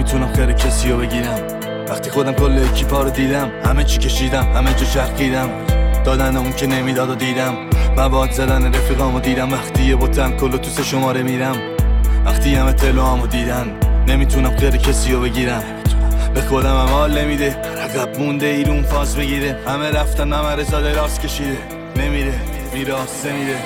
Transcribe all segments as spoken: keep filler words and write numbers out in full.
نمیتونم خیر کسی رو بگیرم. وقتی خودم کل اکیپا رو دیدم، همه چی کشیدم، همه جا چرخیدم، دادن اون که نمیداد و دیدم، مواد زدن رفیقامو دیدم. وقتی یه بوتم کلو تو سه شماره میرم، وقتی همه تلوامو دیدن، نمیتونم خیر کسی رو بگیرم. به خودم هم حال نمیده، عقب مونده ایرون فاز بگیره. همه رفتن همه رزاده راست کشیده، نمیره میره آسه میره.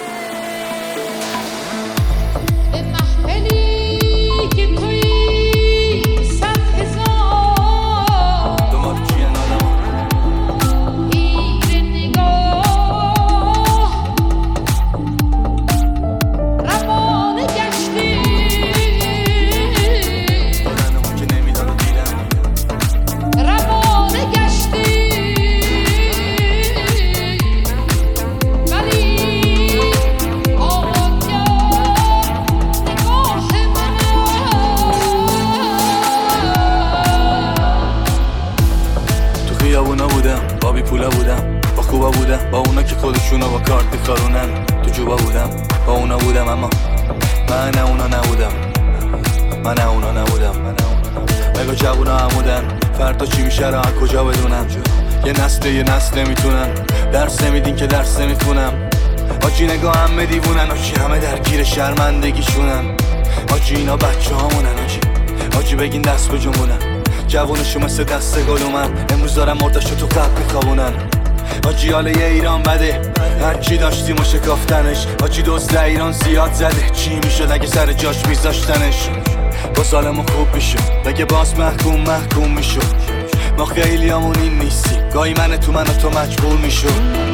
خیابونا بودم، با بی پولا بودم، با خوبا بودم، با اونا که خودشونو با کارت میخارونن. تو جوبا بودم، با اونا بودم، اما من نه اونا نبودم. من نه اونا نبودم. بگو جوونا همودن، فردا چی میشه را کجا بدونم. یه نسل یه نسل نمیتونن، درس نمیدین که درس نمیخونم. آجی نگاه همه دیوونن، آجی همه درگیر شرمندگیشونن. آجی اینا بچه هامونن، آجی آجی بگین دست بجنبونن. جوونشو مثل دست گلومن، امروز دارم مردشو تو قبل میخوابونن. آجی حاله یه ایران بده، هرچی داشتیم و شکافتنش. آجی دوست ایران زیاد زده، چی میشد اگه سر جاش میذاشتنش. با سالمون خوب میشد، بگه باز محکوم محکوم میشد. ما خیلی همون این نیستیم، گاهی من تو من و تو مجبور میشد.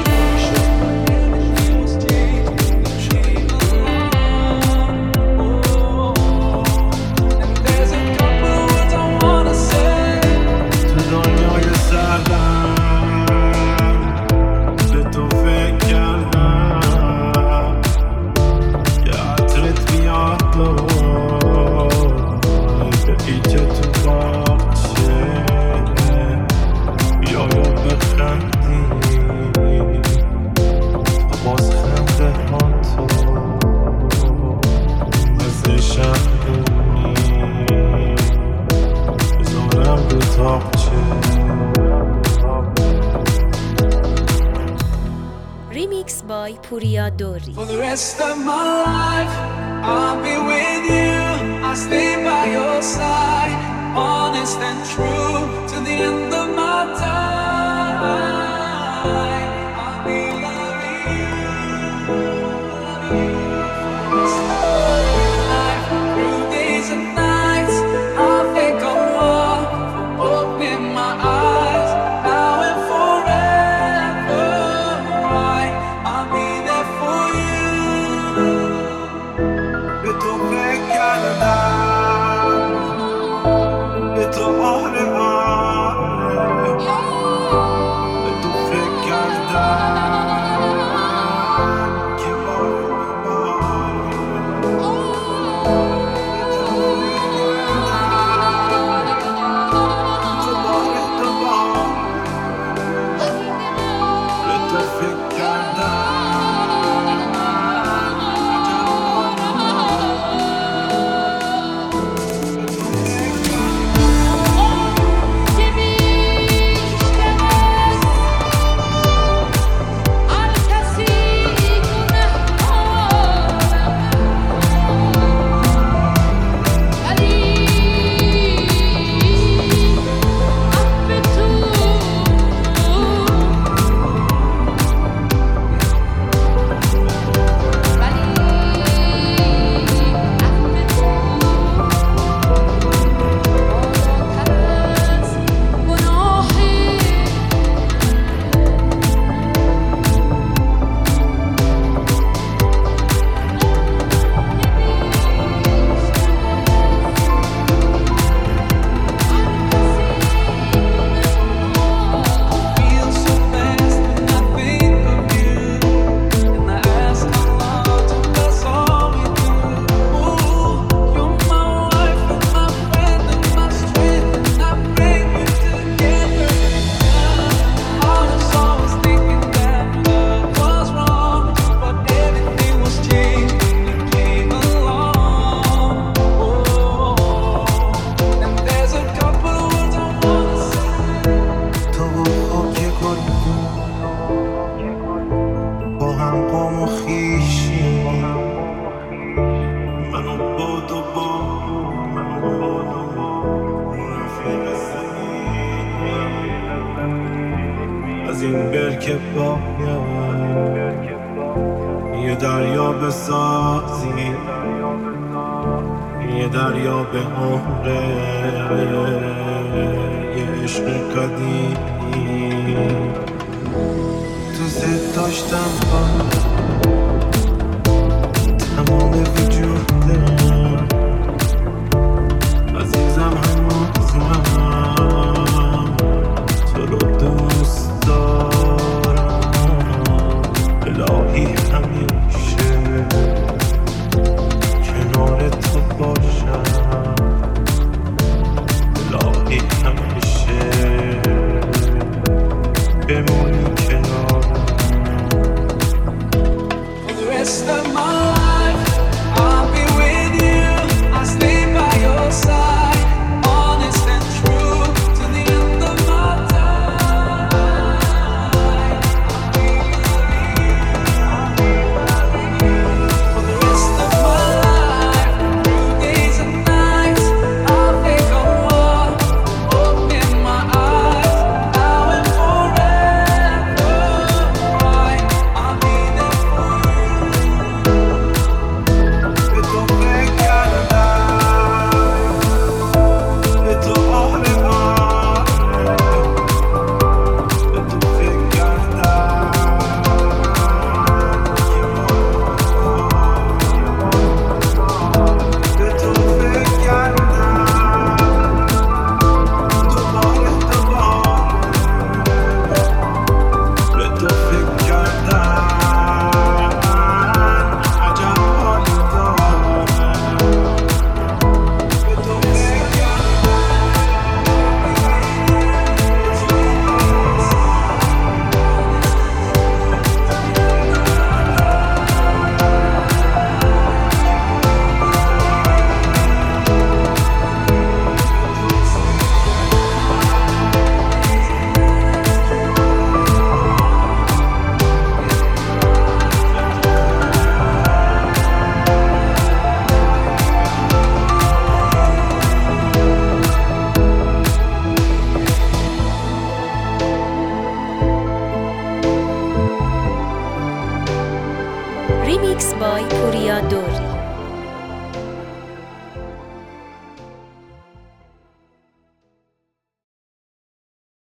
Remix by Puriya Dori. For the rest of my life, I'll be with you. I'll stay by your side, honest and true to the end of my time. I'll be loving you, loving you for the rest of my life. Through days and nights, I'll think of love for opening my eyes. Now and forever, I, I'll be there for you. به تو فکر کردم، به تو آره آره، به یه دریا بسازی، یه دریا به عمره، یه عشق قدیمی دوست داشتم با تمام وجودم، عزیزم هنوزم تو رو دوست دارم. الهی همیشه کنار تو باشم، الهی همیشه بمونی کنارم. For the rest of my life, I'll be with you. I'll stay by your side, honest and true, to the end of my time. For the rest of my life, through days and nights, I'll take a walk, open my eyes, now and forever. Right, I'll be there for you. به تو فکر کردم، به تو آهرمان، به تو فکر کردم به تو فکر کردم دوباره دوباره، به تو فکر کردم عجب حالی دارم. به تو فکر Remix by Puriya Dori.